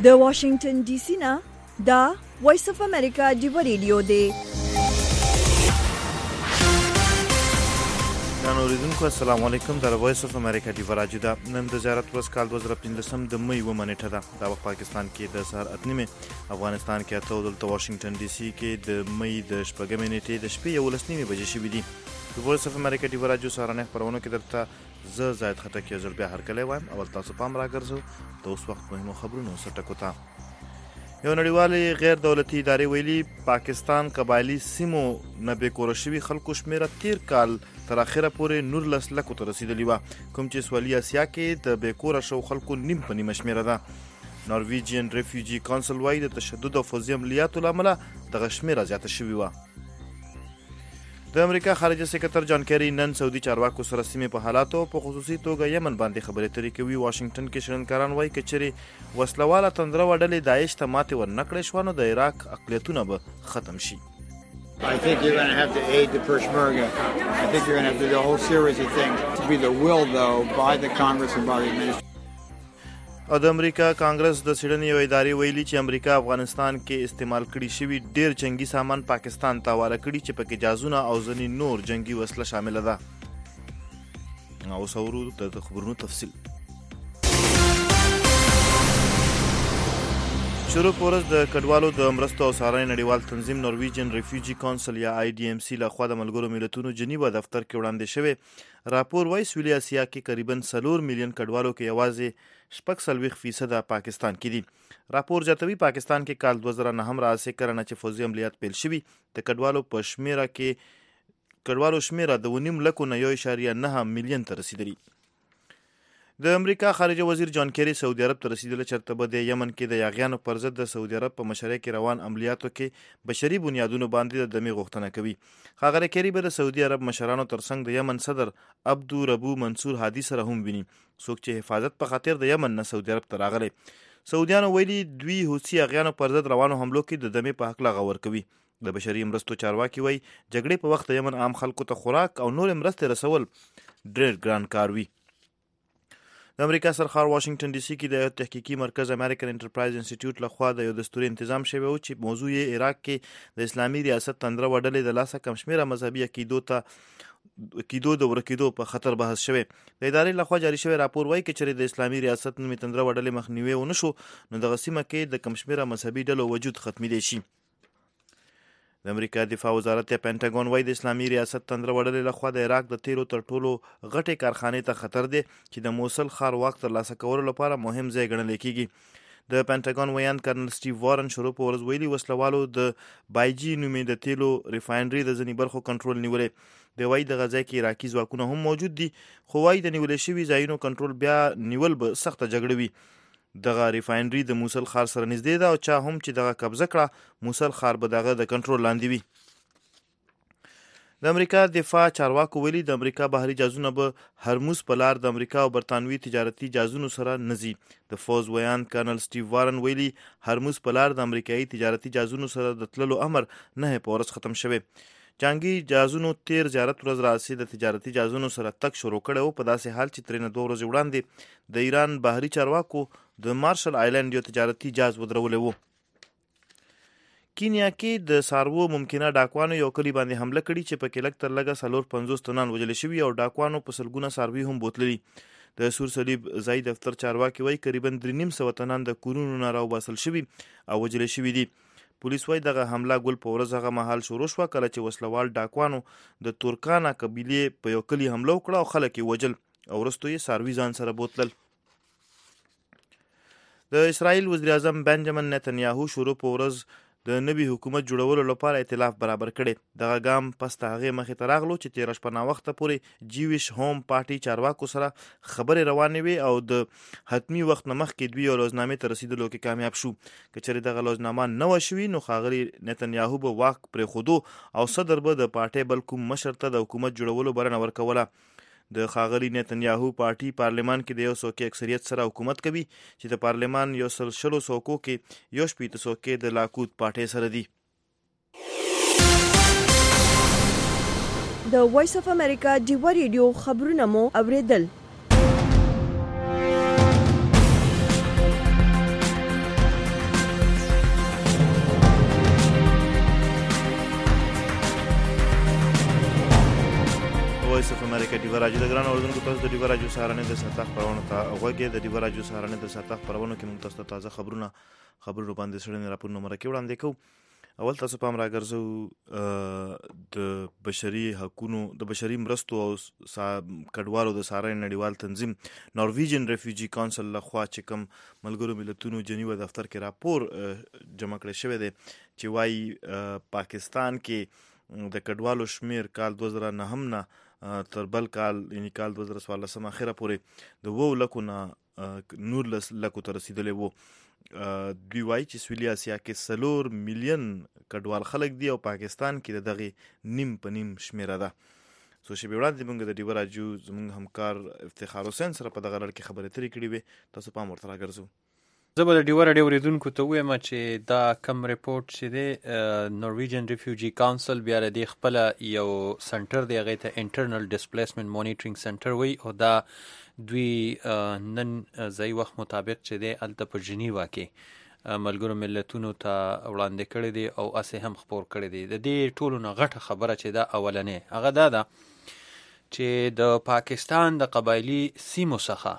د واشنگټن ډي سي نه دا وایس اف امریکا ډیو ریډیو دی. اوریدونکو السلام علیکم. د وایس اف امریکا ډیو راډیو دا نن د زیارت ورځ کال 2015 د مې و منېټه ده. دا وخت پاکستان کې د سهار 8:30، افغانستان کې اته دلته واشنگټن ډي سي کې د مې د شپږمې نیټې د شپې 11:30 بجې شوې دي. د وایس اف امریکا ډیو راډیو سهارنه خبرونه کې درته زه زاید خټک یو ځل بیا هرکلی وایم. اول تاسو پام راګرځو د اوس وخت مهمو خبرونو سرټکو ته. یو نړیوالې غیر دولتي ادارې ویلي پاکستان قبایلي سیمو نه بېکوره شوي خلکو شمیره تیر کال تر اخره پورې 19 لکو ته رسیدلې وه، کوم چې سویلي اسیا کې د بېکوره شو خلکو نیم په نیمه شمیره ده. نارویجین ریفیوجي کانسل وایي د تشدد او فوځي عملیاتو له امله دغه شمیره زیاته شوې وه. د امریکا خارجه سکرټر جان کیری نن سعودي چارواکو سره سیمې په حالاتو په خصوصي توګه یمن باندې خبرې اترې کوي. واشنگټن کې شرنکاران وایي که چیرې وسلواله تندره ډلې داعش ته ماتې ورنکړې شوه نو د عراق اقلیتونه به ختم شي. I think you're going to have to aid the Peshmerga. I think you're going to have to do a whole series of things. To be the will, though, by the Congress and by the administration. او د امریکا کانګرس د څېړنې یوې ادارې ویلي چې امریکا افغانستان کې استعمال کړي شوي ډېر جنگي سامان پاکستان ته حواله کړي چې پکې جازونه او ځینې نور جنگي وسله شامله ده. اوس اورو د خبرونو تفصیل. شروع پورز د کډوالو د مرستو او څارنې نړیوال تنظیم نارویجن ریفیوجي کانسل یا IDMC لخوا د ملګرو ملتونو جنیوا دفتر کې وړاندې شوی راپور وایي سویلي اسیا کې قریبا 4 میلیون کډوالو کې یوازې 46% پاکستان کې دي. راپور زیاتوي پاکستان کې کال 2009 راځي کرنه چې فوځي عملیات پیل شوي د کډوالو په شمیره کې کډوالو شمیره د 1.9 لکو نه 1.9 میلیون ته رسیدلی. د امریکا خارجه وزیر جان کیری سعودي عرب ته رسیدلی چرته به د یمن کې د یاغیانو پر ضد د سعودي عرب په مشرۍ کې روان عملیاتو کې بشري بنیادونو باندې د دمې غوښتنه کوي. ښاغلی کیری به د سعودي عرب مشرانو ترڅنګ د یمن صدر عبدو ربو منصور هادي سره هم ویني، څوک چې حفاظت په خاطر د یمن نه سعودي عرب ته راغلی. سعودیانو ویلي دوی حوثي یاغیانو پر ضد روانو حملو کې د دمې په هکله غور کوي. د بشري مرستو چارواکي وایي جګړې په وخت د یمن عام خلکو ته خوراک او نور مرستې رسول ډېر ګران کار وي. د امریکا سرخار واشنگټن ډي سي کې د تحقیقي مرکز امریکن انټرپرایز انسټیټیوټ لخوا د یو دستوري تنظیم شوی و چې موضوع یې عراق کې د اسلامي ریاست تندره وډلې د لاسه کم شمیره مذهبي عقیدو د ورکېدو په خطر بحث شوی. د ادارې لخوا جاري شوی راپور وایي که چېرې د اسلامي ریاست نومې تندره وډلې مخنیوی ونه شو نو دغه سیمه کې د کم شمیره مذهبي ډلو وجود ختمیدلی شي. د امریکا دفاع وزارت یا پینټاګون وایي د اسلامي ریاست تندره وډلې لخوا د عراق د تیلو تر ټولو غټې کارخانې ته خطر دی چې د موصل ښار واک ترلاسه کولو لپاره مهم ځای ګڼلی کېږي. د پینټاګون ویان کرنل سټیو وارن شروع په ورځ ویلي وسلوالو د بایجي نومې د تیلو ریفاینري د ځینې برخو کنټرول نیولی. د وایي دغه ځای کې عراقي ځواکونه هم موجود دي، خو وایي د نیولې شوي ځایونو کنټرول بیا نیول به سخته جګړه وي. دغه ریفاینري د موصل ښار سره نږدې ده او چا هم چې دغه قبضه کړه موصل ښار به دغه د کنټرول لاندې وي. د امریکا دفاع چارواکو ویلي د امریکا بحري جهازونه به هرموز په لار د امریکا او برطانوي تجارتي جهازونو سره نزي. د فوز ویان کرنل سټیو وارن ویلي هرموز په لار د امریکایي تجارتي جهازونو سره د تللو امر 9 په ورځ ختم شوی. جنګي جهازونو تیر زیارت ورځ راسي د تجارتي جهازونو سره تک شروع کړی و، په داسې حال چې ترې نه 2 ورځې وړاندې د ایران بحري چارواکو د مارشل آیلند یو تجارتي جهاز ودرولی و. کینیا کې د څاروو ممکنه ډاکوانو یو کلي باندې حمله کړي چې پکې لږ تر لږه 450 تنان وژلي شوي او ډاکوانو په سلګونه څاروي هم بوتللي. د سور صلیب ځای دفتر چارواکي وایي قریبا 350 تنان د کورونو نه راوباسل شوي او وژلي شوي دي. پولیس وایي دغه حمله ګل په ورځ هغه مهال شروع شوه کله چې وسلوال ډاکوانو د تورکانا قبیلې په یو کلي حمله وکړه او خلک یې وژل او وروسته یې څاروي ځان سره بوتلل. د اسرائیل وزیر اعظم بنجامین نتنیاهو شروع په ورځ د نوي حکومت جوړولو لپاره ائتلاف برابر کړي. دغه ګام پس د هغې مخې ته راغلو چې تېره شپه ناوخته پورې جیویش هوم پارټي چارواکو سره خبرې روانې وې او د حتمي وخت نه مخکې دوی یو لوزنامې ته رسیدلو کې کامیاب شو. که چېرې دغه لوزنامه نه وه شوي نو ښاغلي نتنیاهو به واک پرېښودو او صدر به د پارټۍ بل کوم مشر ته د حکومت جوړولو بلنه ورکوله. د ښاغلي نتنیاهو پارټي پارلمان کې د 100 څوکۍ اکثریت سره حکومت کوي چې د پارلمان 100 څوکو کې 60 څوکۍ د لاکود پارټۍ سره دي. د وایس اف امریکا ډیو ریډیو خبرونه مو اوریدل. وایس اف امریکا ډیوه راډیو د ګران اوریدونکو تاسو د ډیوه راډیو سهارنۍ د ساعت خبرونه ته غوږی د ډیوه راډیو سهارنۍ د ساعت خبرونه کې موږ تاسو ته تازه خبرونه باندې سړنی راپورونه مرکه وړاندې کوو. اول تاسو پام راګرځو د بشري حقوقو د بشري مرستو او کډوالو د سهارنۍ نړیوال تنظیم نارویجن ریفیوجی کونسل لخوا چې کوم ملګرو ملتونو جنیوا دفتر کې راپور جمع کړی شوی دی چې وايي پاکستان کې د کډوالو شمیر کال 2009 نه تر بل کال یعنی کال 2014 اخره پورې د 2 لکو نه 19 لکو ته رسیدلی وو. دوی وایي چې سویلي اسیا کې 4 میلیون کډوال خلک دي او پاکستان کې دغه نیم په نیم شمیره ده. سو شی وړاندې موږ د ډیوه راډیو زموږ همکار افتخار حسین سره په دغه اړه کې خبرې اترې کړې وې. تاسو پام ورته راګرځو. زه به د ډیوه راډیو اوریدونکو ته وایم چې دا کم ریپورټ چې دی نارویجن ریفیوجی کونسل بیا د خپله یو سنټر دی هغې ته انټرنل ډسپلیسمنټ مانیټرینګ سنټر وایي او دا دوی نن ځایي وخت مطابق چې دی هلته په جنیوا کې ملګرو ملتونو ته وړاندې کړی دی او اسې هم خپور کړی دی. د دې ټولو نه غټه خبره چې دا اولنې هغه دا ده چې د پاکستان د قبایلي سیمو څخه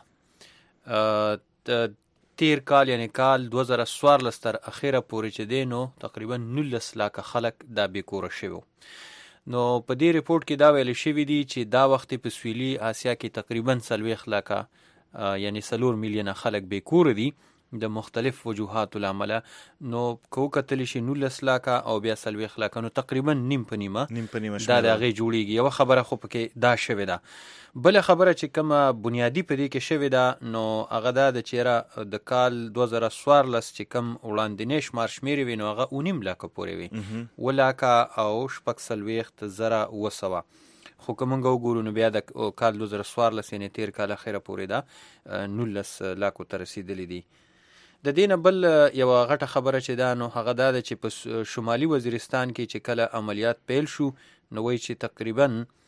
تیر کال یعنی کال 2014 تر اخیره پورې چې دی نو تقریبا 19 لکه خلک دا بیکوره شوي. نو په دې ریپورټ کې دا ویل شوي دي چې دا وخت په سویلي اسیا کې تقریبا 40 لکه یعنی 4 میلیونه خلک بیکوره دي د مختلف وجوهاتو لامله. نو کو کتل شي 19 لکه او بیا 40 لکه نو تقریبا نیم په نیمه دا د هغې جوړیږي. یو خبره خو پکې دا شوې ده. بله خبره چې کومه بنیادی په دې کې شوې ده نو هغه دا د چیرې د کال 2014 چې کوم وړاندینی شمار شمیرې وي نو هغه 9 لکه پورې وي 2 لکه او 4,200 خو که موږ وګورو نو بیا د کال 2014 یعنې تیر کال اخره پورې دا 19 لکو ته رسیدلی دي. د دې نه بل یوه غټه خبره چې ده نو هغه دا ده چې په شمالي وزیرستان کې چې کله عملیات پیل شو نو وایي چې تقریبا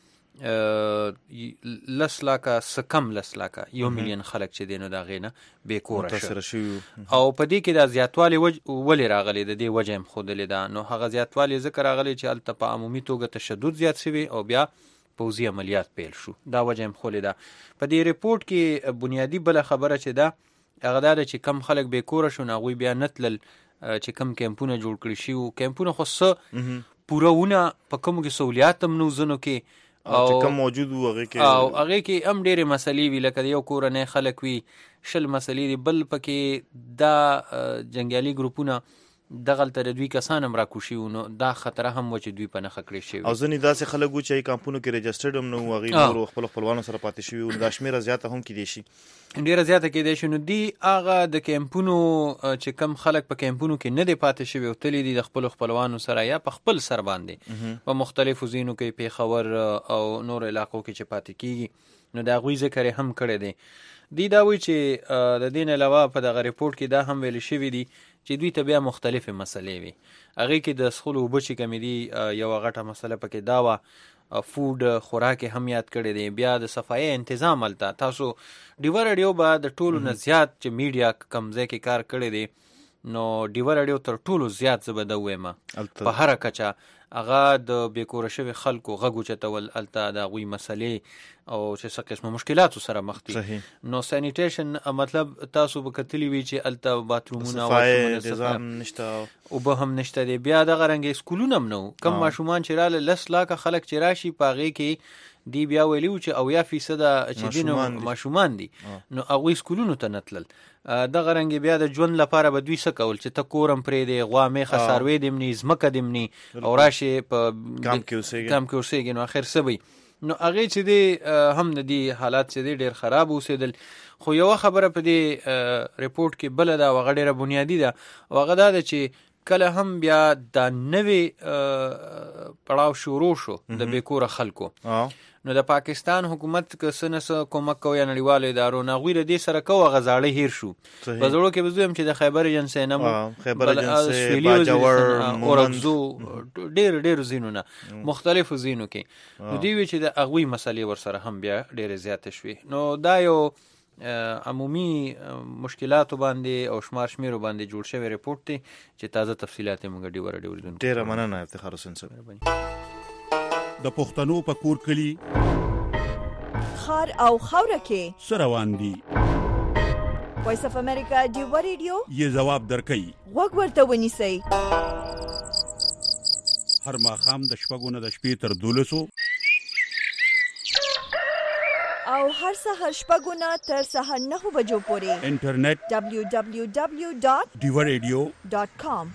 10 لکه څه کم 10 لکه 1 میلیون خلک چې دی نو د هغې نه بېکوره شو. او په دې کې دا زیاتوالی ولې راغلی د دې وجه هم ښودلې ده. نو هغه زیاتوالی ځکه راغلی چې هلته په عمومي توګه تشدد زیات شوي او بیا پوځي عملیات پیل شو. دا وجه هم ښولې ده. په دې ریپورټ کې بنیادي بله خبره چې ده هغه دا ده چې کم خلک بیکوره شو نو هغوی بیا نه تلل چې کم کیمپونه جوړ کړي شي وو. کیمپونه خو څه پورهونه په کومو کې سهولیات هم نو ځینو کې چې کم موجود وو هغې کې هم ډېرې مسلې وي لکه د یو کورنۍ خلک وي 20 مسلې دي. بل پکې دا جنګیالي ګروپونه دغلته د دوی کسان هم راکوشي وو نو دا خطره هم و چې دوی په نښه کړی شوي. او ځینې داسې خلک وو چې کامپونو کې رجسټرډ هم نه وو هغوی نورو خپلو خپلوانو سره پاتې شوي وو. دا شمېره زیاته هم کیدی شي ډېره زیاته کیدی شي. نو دی هغه د کیمپونو چې کم خلک په کیمپونو کې نه دی پاتې شوي او تللی دي د خپلو خپلوانو سره یا په خپل سر باندې په مختلفو ځایونو کې پېښور او نور علاقو کې چې پاتې کیږي نو د هغوی ذکر یې هم کړی دی. دی دا وایي چې د دې نه علاوه په دغه ریپورټ کې دا هم ویل شوي دي چې دوی ته بیا مختلفې مسلې وي. هغې کې د څښلو اوبه چې کمې دي یوه غټه مسله پکې دا وه. فود خوراک هم یاد کړی دی. بیا د صفایي انتظام هلته تاسو ډیوه راډیو به د ټولو نه زیات چې میډیا کم ځای کې کار کړی دی نو ډیوه راډیو تر ټولو زیات زه به ده ووایم په هره کچه هغه د بیکوره شوي خلکو غږ اوچتول هلته د هغوی مسلې او چې څه قسمه مشکلاتو سره مخ دي. نو سانیټیشن مطلب تاسو به کتلی وي چې هلته باترومونه اوبه هم نشته دی. بیا دغه رنګې سکولونه هم نه وو. کم ماشومان چې راله 10 لکه خلک چې راشي په هغې کې دی بیا ویلي وو چې 80% چې دي نو ماشومان دي نو هغوی سکولونو ته نه تلل. دغه رنګې بیا د ژوند لپاره به دوی څه کول چې ته کور هم پرېږدې غوا میخه څاروی دې مني ځمکه دې مني او راشې په کام کې اوسېږي نو اخر څه به نو هغې چې دی هم د دې حالات چې دی ډېر خراب اوسېدل. خو یوه خبره په دې ریپورټ کې بله ده او هغه ډېره بنیادي ده او هغه دا ده چې کله هم بیا دا نوې پړاو شروع شو د بیکوره خلکو نو د پاکستان حکومت که څه نه څه کومک کوي یا نړیوالو ادارو نه هغوی د دې سره کو هغه زاړه هیر شو. په زړو کې به زه یم چې د خیبر ایجنسۍ نه اورکزو ډېرو ځینو نه مختلفو ځینو کې نو دوی وی چې د هغوی مسلې ورسره هم بیا ډېرې زیاتې شوې. نو دا یو عمومي مشکلاتو باندې او شمار شمیرو باندې جوړ شوی ریپورټ دی چې تازه تفصیلات یې موږ ډیوه راډیو ډېره مننه افتخار حسین صاحب. د پښتنو په کور کلي خار او خاوره کې څه روان دي. وایس اف امریکا ډیوا ریډیو یې ځواب درکوي. غوږ ورته ونیسئ. هر ماښام د شپږو نه د شپې تر 12 او هر سهار شپږو نه تر سهار 9 بجو پورې انټرنیټ www.diwaradio.com.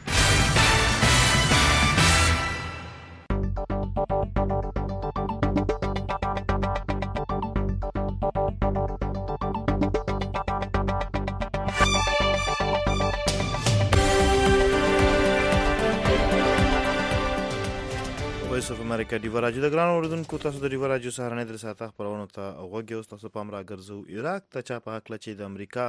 وایس اف امریکا ډیوا راډیو د ګران اوریدونکو تاسو د ډیوا راډیو سهارنۍ د ساعت خبرونو ته غوږ یوست. تاسو پام را ګرځو عراق ته چا په حق چې د امریکا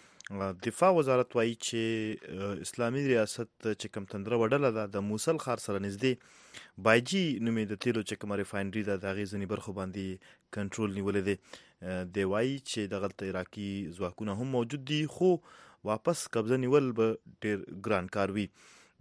دفاع وزارت وایي چې اسلامي ریاست چې کوم تندره وډله ده د موصل ښار سره نږدې بایجي نومې د تیلو چې کومه ریفاینري ده د هغې ځینې برخو باندې کنټرول نیولی دی. دی وایي چې دغلته عراقي ځواکونه هم موجود دي خو واپس قبضه نیول به ډېر ګران کار وي.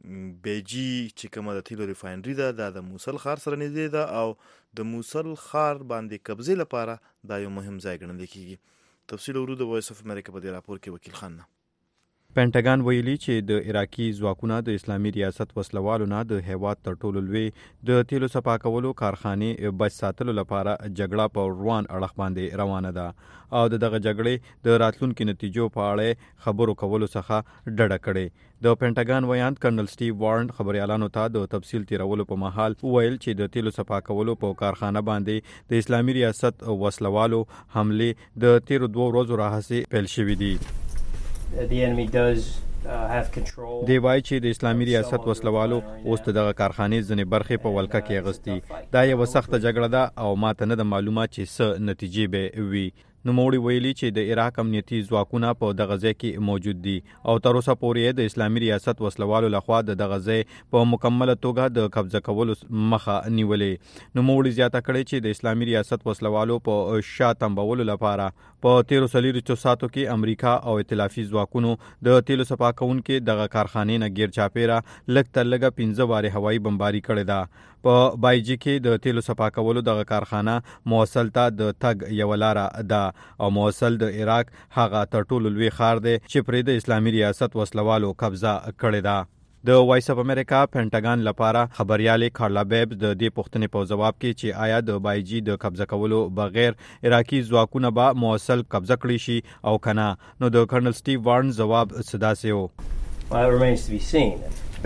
بیجی چې کومه د تیلو ریفاینري ده دا د موصل ښار سره نږدې ده او د موصل ښار باندې قبضې لپاره دا یو مهم ځای ګڼل کېږي. تفصیل ورو د وایس اف امریکا په دې راپور کې وکیل خان نه. پینټاګان ویلي چې د عراقي ځواکونه د اسلامي ریاست وسلوالو نه د هیواد تر ټولو لوی د تیلو سپا کولو کارخانې بچ ساتلو لپاره جګړه په روان اړخ باندې روانه ده او دغه جګړې د راتلونکو نتیجو په اړه خبرو کولو څخه ډډه کړې. د پینټاګان ویاند کرنل سټیو وارن خبريالانو ته د تفصیل تیرولو په محل ویل چې د تیلو سپا کولو په کارخانه باندې د اسلامي ریاست وسلوالو حمله د تیر 2 ورځې راهیسې پیل شوې دي. The enemy does have control. دی وایي چې د اسلامي ریاست وسلوالو اوس دغه کارخانې ځنې برخې په ولکه کې اغستي. دا یو سخته جګړه ده او ماته نه د معلومات چې څه نتیجې به وي. نوموړي ویلي چې د عراق امنیتي ځواکونه په دغه ځای کې موجود دي او تر اوسه پورې د اسلامي ریاست وسلوالو لخوا د دغه ځای په مکمله توګه د قبضه کولو مخه نیولې. نوموړي زیاته کړې چې د اسلامي ریاست وسلوالو په شا تنبولو لپاره په 13 ساعتو کې امریکا او ائتلافي ځواکونو د تیلو سپا کوونکو دغه کارخانې نه غیر چاپیره لږ تر لږه 15 واره هوایي بمباري کړې ده. په بایجي کې د تیلو سپا کولو دغه کارخانه موصل ته د تګ یو لار ده او موصل د عراق هغه تر ټولو لوی ښار دی چې پرې د اسلامي ریاست وسلوالو قبضه کړې ده. د وایس اف امریکا پینټاګان لپاره خبريالې کارلا بیبز د دې پوښتنې په جواب کې چې آیا د بایجي د قبضه کولو بغیر عراقي ځواکونه به موصل قبضه کړي شي او کنه نو د کرنل سټیو وارن جواب صداسه و. It remains to be seen.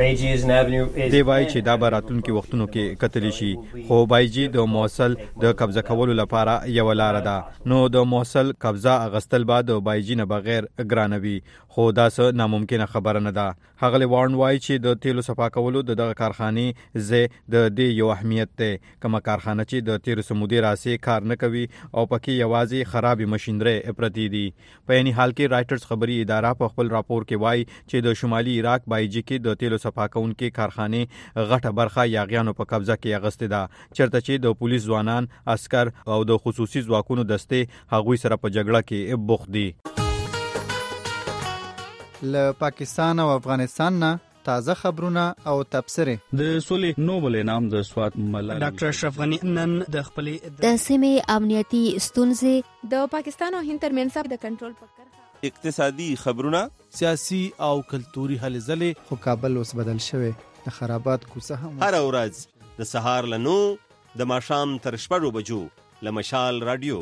دی وایي چې دا به راتلونکي وختونو کې کتلی شي خو بایجي د موصل د قبضه کولو لپاره یو لار ده. نو د موصل قبضه اغستل بعد د بایجي نه بغیر ګرانوي خو دا څه ناممکنه خبره نه ده. هغه وارن وایي چې د تیلو سپا کولو دغه کارخانې زه د دې یو اهمیت ده کومه کارخانه چې د تیر سمودي راسي کار نه کوي او پکې یوازې خرابې ماشينري پرتی دي. په یعنی حال کې رائټرز خبري اداره په خپل راپور کې وایي چې د شمالي عراق بایجي کې د تیلو سپا کوونکو کارخانې غټه برخه یاغیانو په قبضه کې اغستې ده چرته چې د پولیس ځوانان عسكر او د خصوصي ځواکونو دسته هغوی سره په جګړه کې بوخت دي. له پاکستان او افغانستان نه تازه خبرونه او تبصره. د سولې نوبل انعام د سوات ملالۍ ډاکټر اشرف غنی نن د خپلې د سیمې امنیتي ستونزې د پاکستان او هند ترمنځ د کنټرول په کرښه اقتصادي خبرونه سیاسي او کلتوري هلې ځلې. خو کابل اوس بدل شوی د خرابات کوڅه هم هر ورځ د سهار له 9 د ماښام تر 6 بجو له مشال رادیو.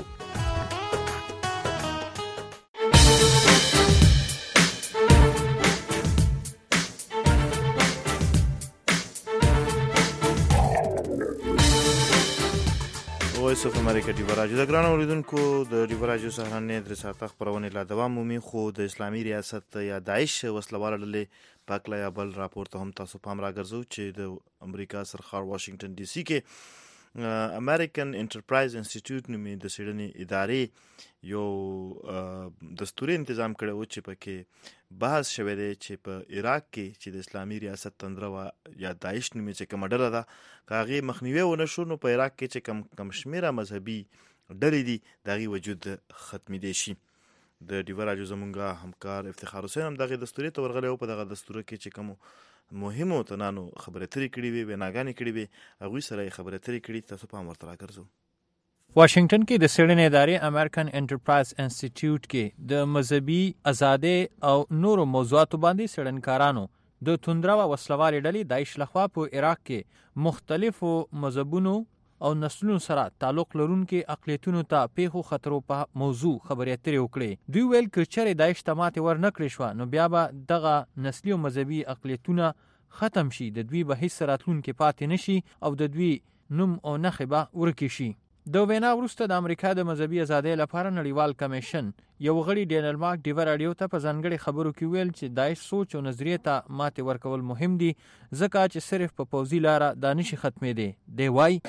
وایس اف امریکا ډیوا راډیو د ګران اوریدونکو د ډیوا راډیو سهارنۍ د ساعت خبرونه لا دوام مومي خو د اسلامي ریاست یا داعش وسلوال ډلې پاکلا یا بل راپور ته هم تاسو پام راګرځو چې د امریکا سرخار واشنگټن ډي سي کې امریکن انټرپرایز انسټیټیوټ نومې د څېړنې ادارې یو دستوري تنظیم کړی و چې پکې بحث شوی دی چې په عراق کې چې د اسلامي ریاست تندره یا داعش نومې چې کومه ډله ده که هغې مخنیوی ونه شو نو په عراق کې چې کم شمېره مذهبي ډلې دي د هغې وجود ختمېدی شي. د ډیوا راډیو زمونږ همکار افتخار حسین هم دغې دستوري ته ورغلی و. په دغه دستوره کې چې کومو مهمو تنانو خبرې اترې کړې وې ویناګانې کړې وې هغوی سره یې خبرې اترې کړي. تاسو پام ورته راګرځو. واشنگټن کې د څېړنې ادارې امریکن انټرپرایز انسټیټیوټ کې د مذهبي ازادۍ او نورو موضوعاتو باندې څېړنکارانو د توندره او وسلوالې ډلې داعش لخوا په عراق کې مختلفو مذهبونو او نسلونو سره تعلق لرونکي اقلیتونو ته پیښو خطرو په موضوع خبرې اترې وکړې. دوی ویل که چېرې داعش ته ماتې ورنکړې شوه نو بیا به دغه نسلي او مذهبي اقلیتونه ختم شي، د دوی به هیڅ راتلونکي پاتې نشي او د دوی نوم او نښې به ورکې شي. د وینا وروسته د امریکا د مذهبي ازادۍ لپاره نړیوال کمیشن یو غړي ډینل مارک ډیو راډیو ته په ځانګړي خبرو کې ویل چې داعش سوچ او نظریې ته ماتې ورکول مهم دي ځکه چې صرف په پوځي لاره دا نشي ختمېدی. دی وایي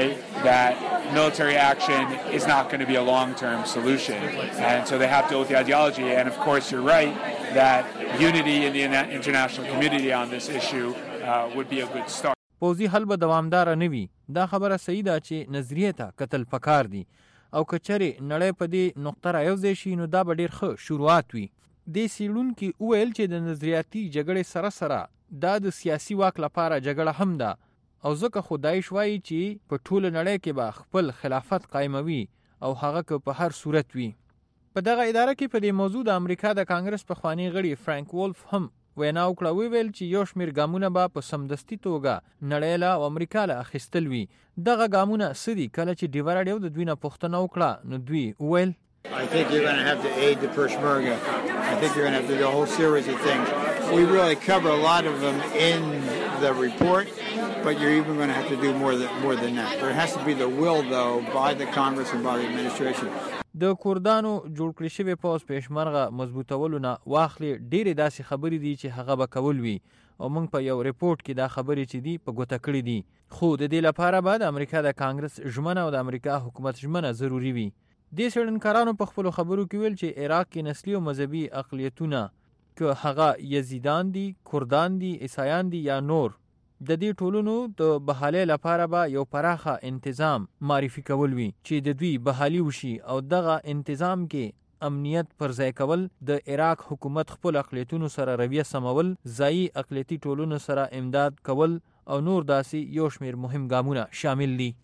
military action is not going to be a long-term solution, and so they have to deal with the ideology. And of course, you're right that unity in the international community on this issue would be a good start. پوځي حل به دوامدار نه وي. دا خبره صحیح ده چې نظریې ته کتل پکار دي او که چېرې نړۍ په دې نقطه رایوځای شي نو دا به ډېر ښه شروعات وي. دې څېړونکي وویل چې د نظریاتي جګړې سره سره دا د سیاسي واک لپاره جګړه هم ده او ځکه خو داعش وایي چې په ټوله نړۍ کې به خپل خلافت قایموي او هغه که په هر صورت وي. په دغه اداره کې په دې موضوع د امریکا د کانګرس پخوانی غړي فرانک وولف هم وینا وکړه. ویل چې یو شمېر ګامونه به په سمدستي توګه نړۍ له او امریکا له اخیستل وي. دغه ګامونه څه دي؟ کله چې ډیو راډیو د دوی نه پوښتنه وکړه نو دوی وویل I think you're going to have to aid the Peshmerga. I think you're going to have to do a whole series of things. We really cover a lot of them in the report, but you're even going to have to do more than that. There has to be the will, though, by the Congress and by the administration. د کوردانو جوړ کړی شوی پوځ پېشمرغه مضبوطولو نه واخلې ډېرې داسې خبرې دي چې هغه به کول وي او موږ په یو ریپورت کې دا خبرې چې دي په ګوته کړي دي. خو د دې لپاره به د امریکا د کانګرس ژمنه او د امریکا حکومت ژمنه ضروري وي. دې څېړنکارانو په خپلو خبرو کې ویل چې عراق کې نسلي او مذهبي اقلیتونه که هغه یزیدان دي، کردان دي، عیسایان دي یا نور، د دې ټولنو د بحالۍ لپاره به یو پراخه انتظام معرفي کول وي چې د دوی بحالي وشي او دغه انتظام کې امنیت پر ځای کول، د عراق حکومت خپل اقلیتونو سره رویه سمول، ځایي اقلیتي ټولنو سره امداد کول او نور داسې یو شمېر مهم ګامونه شامل دي.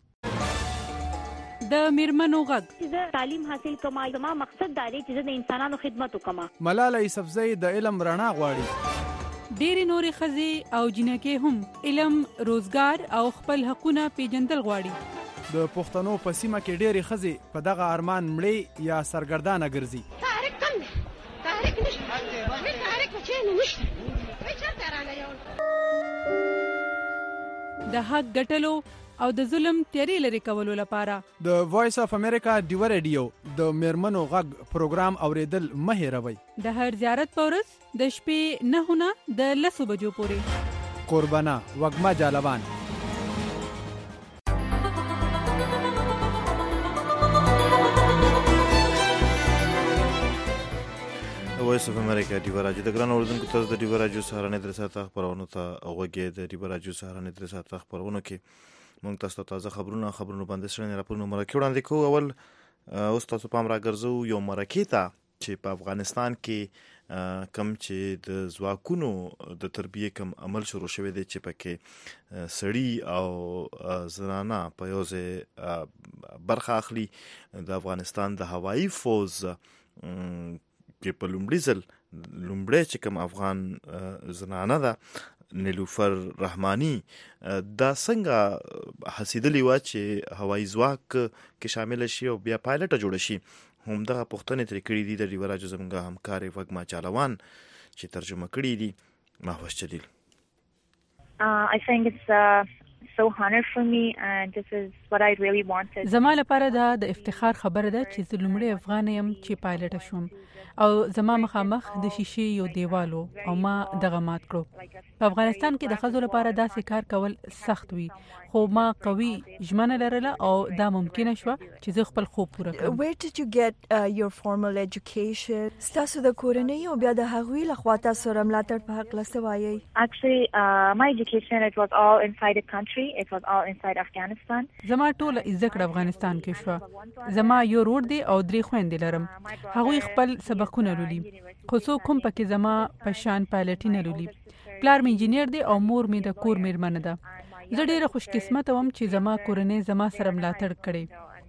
د میرمنو غږ زه تعلیم حاصل کوم، زما مقصد دا دی چې زه د انسانانو خدمت وکم. ملاله یوسفزۍ د علم رڼا غواړي. ډېرې نورې ښځې او جنکې هم علم، روزګار او خپل حقونه پیژندل غواړي. د پښتنو په سیمه کې ډېرې ښځې په دغه ارمان مړې یا سرګردانه ګرځي. تحریک کم دی، تحریک نشته، تحریک په چینو نشته، چېرته راغلی. د حق ګټلو او د ظلم تیارې لرې کولو لپاره د وایس اف امریکا ډیو راډیو د میرمنو غږ پروګرام اوریدل مه هېروئ. د هر زیارت په ورځ د شپې 9 نه د 10 بجو پورې. قربانه وږمه جالبان. وایس اف امریکا ډیو راډیو د ګران اوریدونکو تاسو د ډیو راډیو سهارنۍ درې ساعته خبرونو ته غوږی. د ډیو راډیو سهارنۍ درې ساعته خبرونو کې موږ تاسو ته تازه خبرونه باندې څېړنې راپورونه مرکې وړاندې کوو. اول اوس تاسو پام راګرځو یو مرکې ته چې په افغانستان کې کم چې د ځواکونو د تربیې کم عمل شروع شوی دی چې پکې سړي او زنانه په یو ځای برخه اخلي. د افغانستان د هوایي فوز کې په لومړي ځل چې کوم افغان زنانه ده نیلوفر رحمانی دا څنګه حسیدلی و چې هوایي ځواک کې شامل شي او بیا پایلټه جوړ شي. همدغه پوښتنې ترې کړې دي د ډیو راډیو زموږ همکارې وږمه چالوان چې ترجمه کړي دي. محوش جلیل. I think it's so honored for me and this is what I really wanted. زما لپاره دا د افتخار خبره ده چې زه لومړی افغان یم چې پایلټه شوم او زما مخامخ د شیشې یو دیوالو او ما دغه مات کړو. په افغانستان کې د ښځو لپاره داسې کار کول سخت وي خو ما قوي ژمنه لرله او دا ممکنه شوه چې زه خپل خوب پوره کړم. Where did you get your formal education? ستاسو د کورنۍ او بیا د هغوی لخوا تاسو سره ملاتړ په هکله څه وایئ؟ Actually, my education, it was all inside the country. It was all inside Afghanistan. زما ټوله زده کړه افغانستان کې شوه. زما یو ورور دی او 3 خويندې لرم. هغوی خپل سبقونه لولي خو څوک هم پکې زما په شان پایلټي نه لولي. پلار مې انجینیر دی او مور مې د کور میرمنه ده. زه ډیره خوش قسمته وم چې زما کورنۍ زما سره ملاتړ کړي.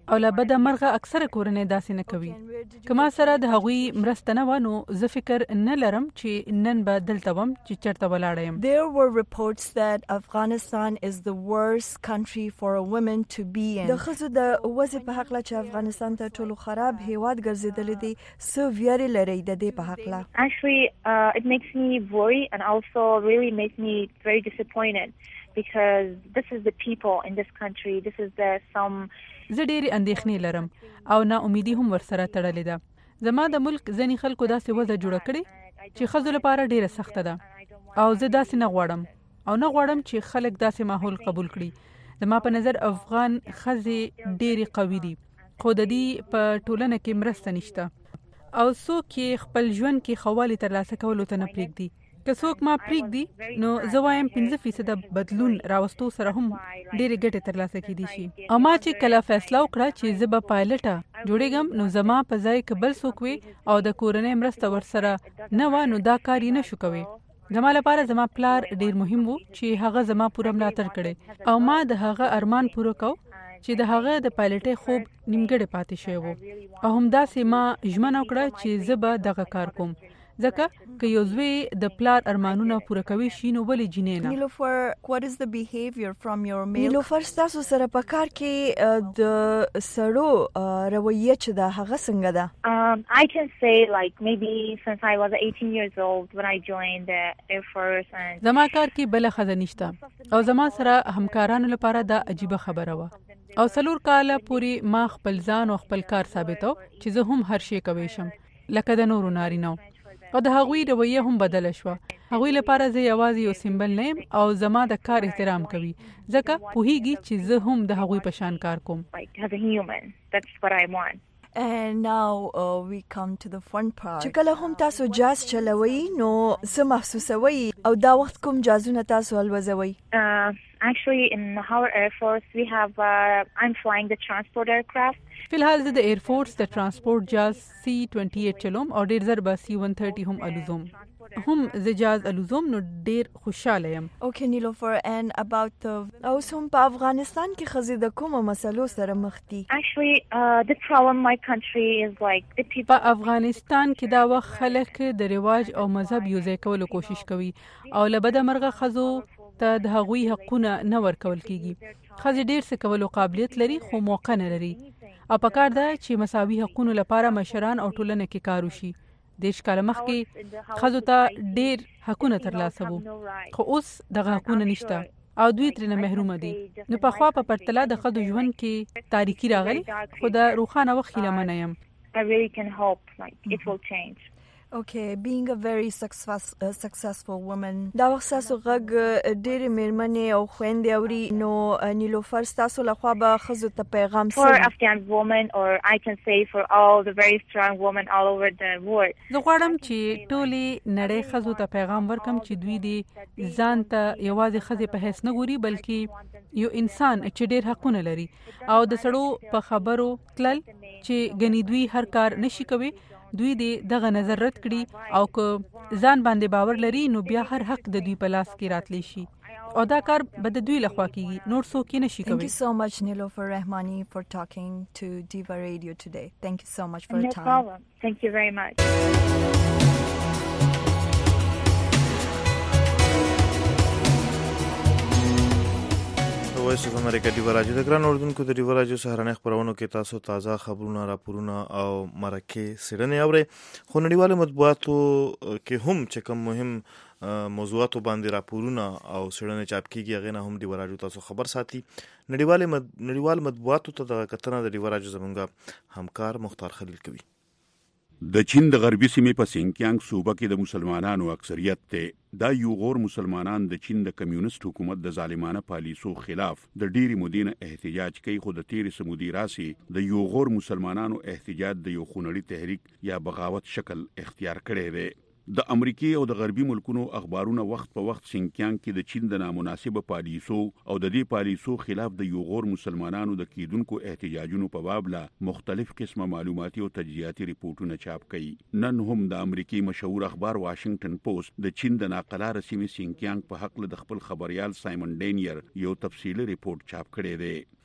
او له بده مرغه اکثره کورنۍ داسې نه کوي. کما سره د هغوی مرسته نه وانو زه فکر نه لرم چې نن به دلته وم چې چرته ولاړ یم. There were reports that Afghanistan is the worst country for a woman to be in. د ښځو د وضع په حق لا چې افغانستان ته ټولو خراب هیواد ګرځېدلی دی څه ویرې لرئ د دې په حق لا؟ Actually, it makes me worry and also really makes me very disappointed because this is the people in this country. This is some زه ډېرې اندېښنې لرم او نا امیدي هم ورسره تړلې ده. زما د ملک ځینې خلکو داسې وضع جوړه کړې چې ښځو لپاره ډېره سخته ده او زه داسې نه غواړم او نه غواړم چې خلک داسې ماحول قبول کړي. زما په نظر افغان ښځې ډېرې قوي دي خو د دې په ټولنه کې مرسته نشته او څوک یې خپل ژوند کې ښه والي ترلاسه کولو ته نه پرېږدي. که څوک ما پرېږدي نو زه وایم 5% بدلون راوستو سره هم ډېرې ګټې ترلاسه کېدی شي. او ما چې کله فیصله وکړه چې زه به پایلټه جوړېږم نو زما په ځای که بل څوک وي او د کورنۍ مرسته ورسره نه وه نو دا کار یې نه شو کوی. زما لپاره زما پلار ډېر مهم وو چې هغه زما پوره ملاتړ کړی او ما د هغه ارمان پوره کو چې د هغه د پایلټۍ خوب نیمګړی پاتې شوی وو او همداسې ما ژمنه وکړه چې زه به دغه کار کوم ځکه که یو زوی د پلار ارمانونه پوره کوي شي نو ولې جینې نه. نیلوفر what is the behavior from your male نیلوفر تاسو سره په کار کې د سړو رویه چې دا هغه څنګه ده؟ I can say like maybe since I was 18 years old when I joined the Air Force and زما کار کې بل خزه نشته او زما سره همکارانو لپاره دا عجیبه خبره وه او 4 کاله پورې ما خپل ځان او خپل کار ثابتو چې زه هم هر شی کوي شم لکه د نورو نارینو او د هغوی رویه هم بدله شوه. هغوی لپاره زه یوازې یو سیمبل نه یم او زما د کار احترام کوي ځکه پوهیږي چې زه هم د هغوی په شان کار کوم. As a human, that's what I want. And now we come to the fun part. چې کله هم تاسو جاز چلوي نو څه محسوسوي او دا وخت کوم جازونه تاسو الوزوي؟ Actually in our Air Force we have I'm flying the transport aircraft. فی الحال زه د ایر فورس د ترانسپورت جاز C-28 چلوم او ډېر زر به C-130 هم الوزوم. هم زه جاز الوزوم نو ډېر خوشاله یم. اوکې نیلوفر and about اوس هم په افغانستان کې ښځې د کومو مسلو سره مخ دي؟ Actually the problem my country is like the people په افغانستان کې دا وخت خلک د رواج او مذهب یوځای کولو کوشش کوي او له بده مرغه ښځو ته د هغوی حقونه نه ورکول کیږي. ښځې ډېر څه کولو قابلیت لري خو موقع نه لري او پکار ده چې مساوي حقونو لپاره مشران او ټولنه کې کار وشي. 10 کاله مخکې ښځو ته ډېر حقونه ترلاسه وو خو اوس دغه حقونه نشته او دوی ترنه محروم دي. نو پخوا په پرتله د ښځو ژوند کې تاریکی راغلی خو د روښانه وخت هیله منه یم. I really can hope like it will change. Okay, being a very successful woman. دا وخت تاسو غږ ډېرې مېرمنې او خویندې اوري نو نیلوفر تاسو لخوا به ښځو ته پیغام For Afghan women or I can say for all the very strong women all over the world. زه غواړم چې ټولې نړۍ ښځو ته پیغام ورکم چې دوی دې ځان ته یوازې ښځې په حیث نه ګوري بلکې یو انسان چې ډېر حقونه لري او د سړو په خبرو تلل چې ګنې دوی هر کار نشي کوي دوی دې دغه نظر رد کړي او که ځان باندې باور لري نو بیا هر حق د دوی په لاس کې راتلی شي او دا کار به د دوی لخوا کیږي نور څوک یې نشي کوي. Thank you so much Nilofer Rahmani for talking to Diva Radio today. Thank you so much for your time. No problem. Thank you very much. وایس اف امریکا ډیوا راډیو د ګران اردوونکو د ډیوا راډیو سهارنۍ خبرونو کې تاسو تازه خبرونه راپورونه او مرکه سیرنې اورئ خو نړیوال مطبوعاتو کې هم چې کوم مهم موضوعاتو باندې راپورونه او سیرنې چاپ کیږي هغه نه هم ډیوا راډیو تاسو خبر ساتي. نړیوال مطبوعاتو ته د کتنه د ډیوا راډیو زمونږ همکار مختار خلیل کوي. د چین د غربي سیمې په سینکیانګ صوبه کې د مسلمانانو اکثریت ته دا یو غور مسلمانان د چین د کمیونست حکومت د ظالمانه پالیسو خلاف د ډېری مودې نه احتجاج کوي خو د تیرې سمودي راسي د یو غور مسلمانانو احتجاج د یو خونړي تحریک یا بغاوت شکل اختیار کړی دی. د امریکای او د غربي ملکونو اخبارونه وخت په وخت سینکیانګ کې د چین د نامناسبه پالیسو او د دې پالیسو خلاف د یو غور مسلمانانو د کیدونکو احتجاجونو په باب لا مختلف قسمه معلوماتي او تجزیاتي ریپورتونه چاپ کړي. نن هم د امریکای مشهور اخبار واشنگټن پوسټ د چین د ناقلاره سیمې سینکیانګ په حق له خپل خبريال سایمن ډینیر یو تفصیلی ریپورت چاپ کړی دی.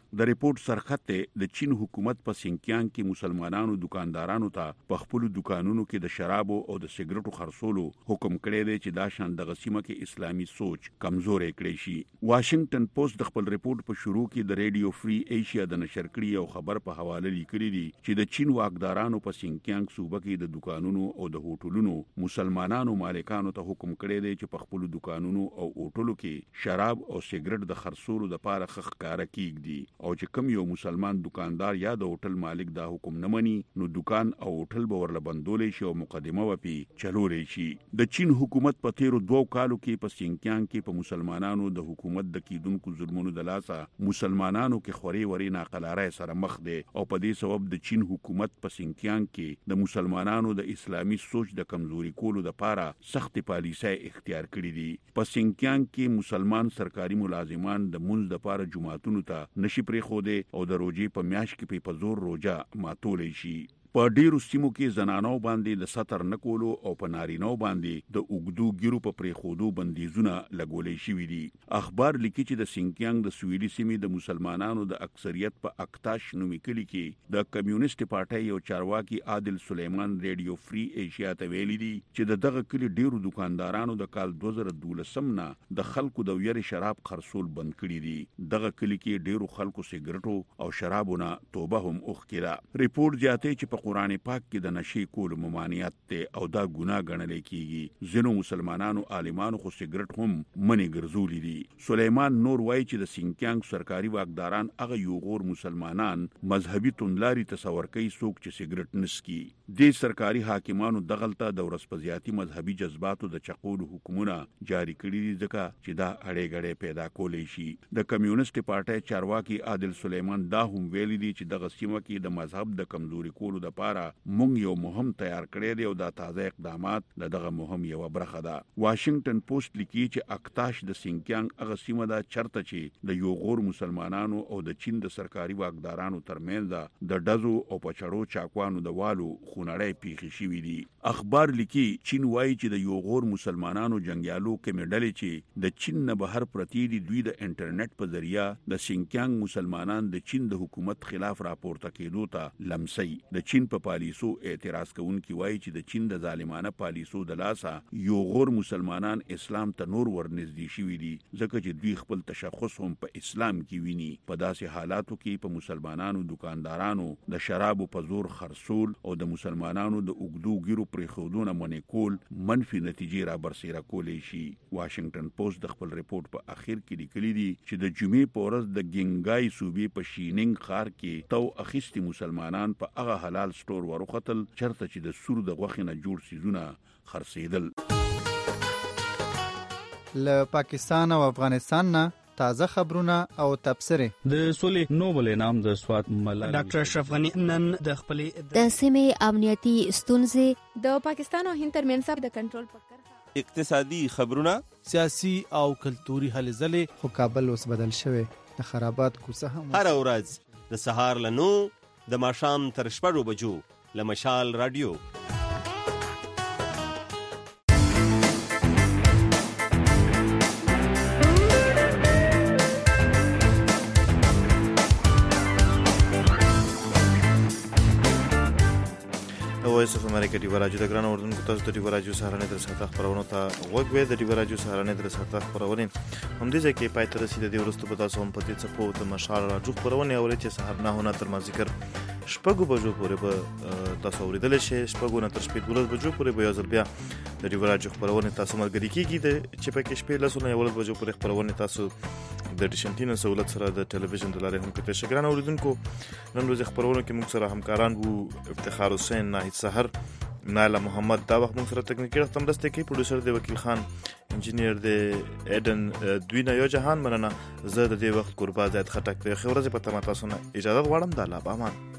د ریپورت سرخط د چین حکومت په سینکیانګ کې مسلمانانو دکاندارانو ته په خپل دکانونو کې د شرابو او د سیګریټو خرڅولو حکم کړی دی چې دا شان د غسیمه کې اسلامي سوچ کمزورې کړی شي. واشنگټن پوسټ د خپل ریپورت په شروع کې د ریډیو فری ایشیا د نشر کړي یو خبر په حواله لیکلي دي چې د چین واکدارانو په سینکیانګ صوبه کې د دکانونو او د هوټلونو مسلمانانو مالکانو ته حکم کړی دی چې په خپل دکانونو او هوټلو کې شراب او سیګریټ د خرڅولو لپاره ښکارا کیږي او چې کوم یو مسلمان دکاندار یا د هوټل مالک دا حکم نه مني نو دکان او هوټل به ورله بندولې شي او مقدمه وپی چلولې شي. د چین حکومت په تیرو 2 کالو کې په سینکیانګ کې په مسلمانانو د حکومت د کیدونکو ظلمونو د لاسه مسلمانانو کې خوري وري ناقلاره سره مخ دی او په دې سبب د چین حکومت په سینکیانګ کې د مسلمانانو د اسلامي سوچ د کمزوري کولو لپاره سخت پالیسۍ اختیار کړې دي. په سینکیانګ کې مسلمان سرکاري ملازمان د منځ لپاره جمعهتونو ته نشي پرېښودي او د روزي په میاشت کې په زور روزه ماتولې شي. په ډیرو سیمو کې زنانو باندې د ستر نکولو او په نارینو باندې د اوګدو ګیرو په پریخودو بندیزونه لګولې شوې دي. اخبار لیکي چې د سینکیانګ د سویلي سیمې د مسلمانانو د اکثریت په اکتاش نومي کلی کې د کمیونست پارټۍ یو چارواکي عادل سلیمان ریډیو فری ایشیا ته ویلي دي چې دغه کلی ډیرو دکاندارانو د کال 2012 نه د خلکو د ویری شراب خرڅول بند کړي دي. دغه کلی کې ډیرو خلکو سیګریټو او شرابونه توبه هم وکړه. ریپورت زیاتوي چې په قرآن پاک کې د نشي کول ممانعت ته او دا ګناه ګڼل کیږي. ځینو مسلمانانو عالمانو خو سیګریټ هم منې ګرځولې دي. سلیمان نور وایي چې د سینکیانګ سرکاري واکداران هغه یو غور مسلمانان مذهبي توندلاري تصور کوي څوک چې سیګریټ نسکي. د سرکاري حاکمانو دغلطه د ورسپزياتي مذهبي جذباتو د چقولو حکمونه جاری کړي دي ځکه چې دا اړې غړې پیدا کولې شي. د کمیونست پارټۍ چارواکي عادل سلیمان دا هم ویلي دي چې د غسیمه کې د مذهب د کمزوري کولو لپاره مونږ یو مهم تیار کړی دی او دا تازه اقدامات دغه مهم یو برخه ده. واشنگټن پوسټ لیکي چې اکتاش د سینکیانګ هغه سیمه ده چرته چې د یو غور مسلمانانو او د چین د سرکاري واکدارانو ترمنځ د ډزو او پچړو چاکوانو د والو خونړی پیښې شوې دي. اخبار لیکي چین وایي چې د یو غور مسلمانانو جنگیالو کې مډلې چې د چین نه بهر پرتی دي دوی د انټرنیټ په ذریعہ د سینکیانګ مسلمانان د چین د حکومت خلاف راپورته کېدو ته لمسي. د چین په پالیسو اعتراض کوونکي وایي چې د چین د ظالمانه پالیسو د لاسه یو غور مسلمانان اسلام ته نور ورنږدې شوي دي ځکه چې دوی خپل تشخص هم په اسلام کې ویني. په داسې حالاتو کې په مسلمانانو دکاندارانو د شرابو په زور خرڅول او د مسلمانانو د اوګدو ګیرو پرېښودونه منې کول منفي نتیجې را برسېره کولی شي. واشنگټن پوسټ د خپل ریپورت په اخر کې لیکلي دي چې د جمعې په ورځ د ګینګای صوبې په شینینګ ښار کې تو اخیستي مسلمانان په هغه حلال سټور وروختل چرته چې د سور د غوښې نه جوړ سیزونه خرڅېدل. له پاکستان او افغانستان نه تازه خبرونه او تبصرې. د سولې نوبل انعام د سوات ملالۍ ډاکټر اشرف غنی نن د خپلې د سیمې امنیتي ستونزې د پاکستان او هند ترمنځ د کنټرول پکړه اقتصادي خبرونه سیاسي او کلتوري هلې ځلې. خو کابل اوس بدل شوی د خرابات کوڅه هم هر ورځ د سهار لنو د ماښام تر 6 بجو له مشال رادیو. وایس اف امریکا دی راجو د ګران اردن کو تاسو د دی راجو سهارنه در ساته خبرونه ته وګوي د دی راجو سهارنه در ساته خبرونه هم دي چې پای تر رسیدي د ورستو په تاسو هم پته څه په د مشال راجو خبرونه اوري چې سهار نه هونه تر ما ذکر شپږو بجو پورې به تاسو اوریدل شي. شپږو نه تر شپږ بجو پورې به یو ځل بیا د دی راجو خبرونه تاسو ملګری کیږي د چې په کې شپې لسونه یو بجو پورې خبرونه تاسو د ډیشنټینو سہولت سره د ټلویزیون د لارې هم کته شګران اوریدونکو. نن ورځ خبرونه کې موږ سره همکاران وو افتخار حسین ناهید سحر نایلا محمد دا وخت موږ سره ټکنیکي رقم دسته کې پروډوسر دی وکیل خان انجینیر دی ایدن دوی نه یو جهان مننه زه د دې وخت قربا زید خټک په خبره په تاسو نه اجازه غواړم د الله امان.